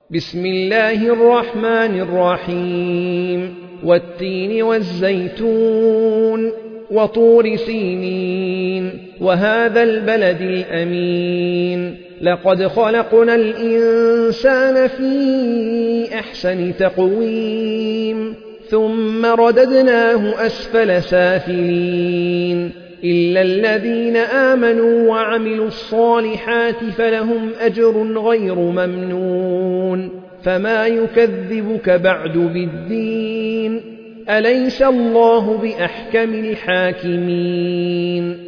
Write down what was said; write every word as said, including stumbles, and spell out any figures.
بسم الله الرحمن الرحيم والتين والزيتون وطور سينين وهذا البلد الأمين لقد خلقنا الإنسان في أحسن تقويم ثم رددناه أسفل سافلين إلا الذين آمنوا وعملوا الصالحات فلهم أجر غير ممنون فما يكذبك بعد بالدين أليس الله بأحكم الحاكمين